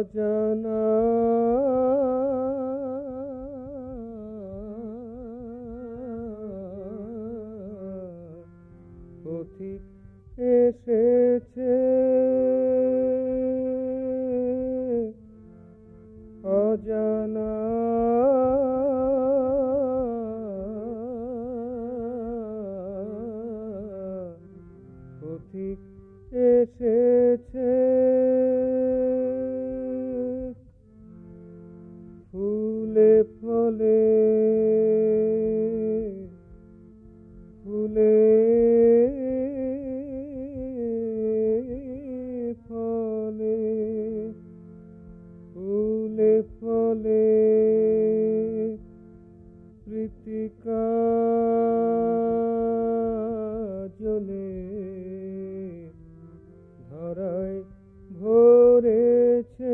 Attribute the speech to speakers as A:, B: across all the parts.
A: অজানা পথিক এসেছে, অজানা পথিক এসেছে। ফুলে ফলে ফুলে ফলে ফুলে ফলে প্রীতিকা জ্বলে ধরায় ভরেছে,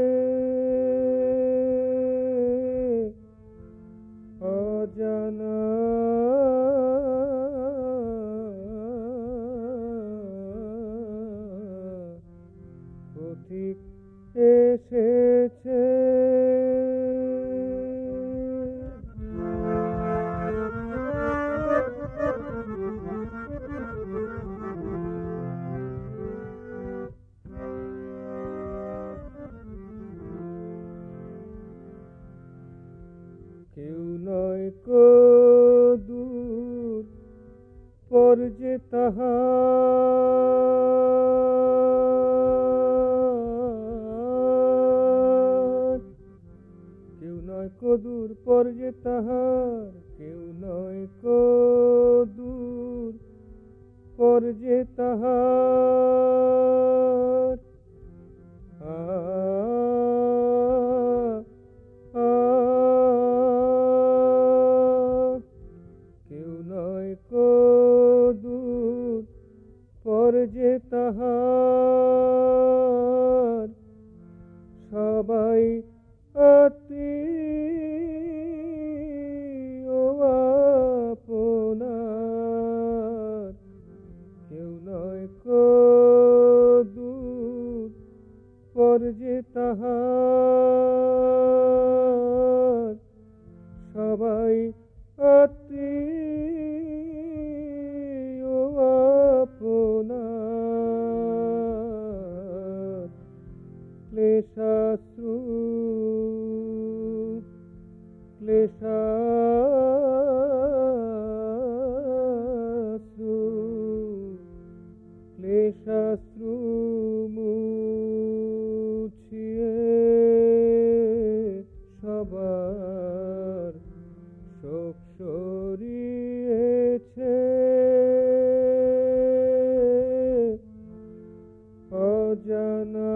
A: অজানা পথিক এসেছে। কেউ নয় কো দূর পর যে তাহার, কেউ নয় কো দূর পর যে তাহার, কেউ নয় কো দূর পর যে তাহার। কেউ নয় কো দূর পর যে তাহার, সবাই আত্মীয় আপনার। কেউ নয় কো দূর পর যে তাহার, সবাই আত্মীয় আপনার। ক্লেশাশ্রু ক্লেশাশ্রু ক্লেশাশ্রু মুছিয়ে সবার শোক সরিয়েছে, অজানা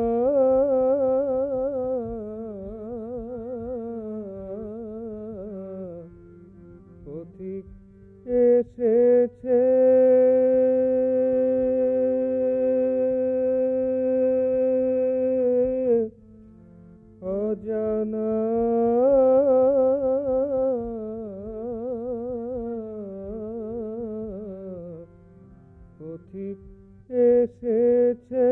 A: পথিক এসেছে। অজানা পথিক এসেছে।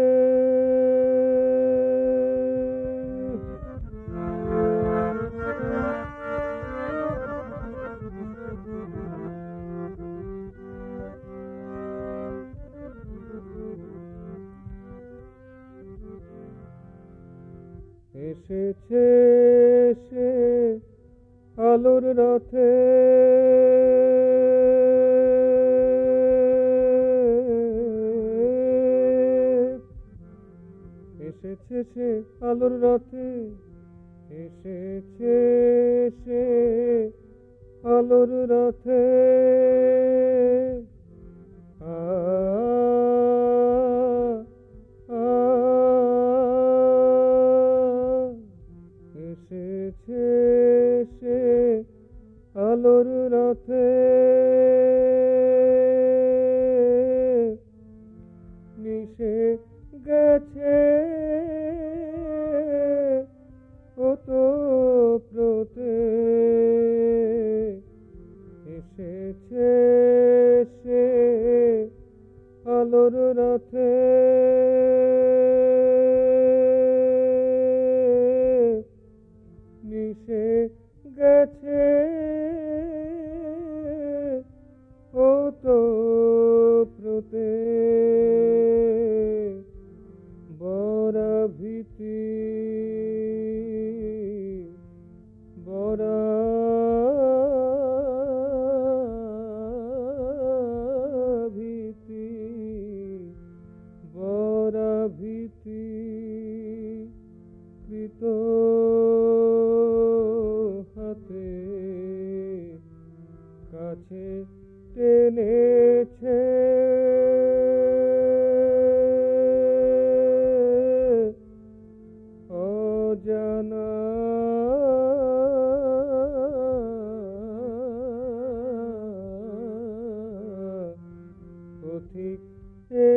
A: এসেছে সে আলোর রথে, এসেছে সে আলোর রথে, এসেছে সে আলোর রথে। এসেছে সে আলোর রথে, মিশে গেছে ওতপ্রোতে। এসেছে সে আলোর রথে,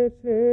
A: সে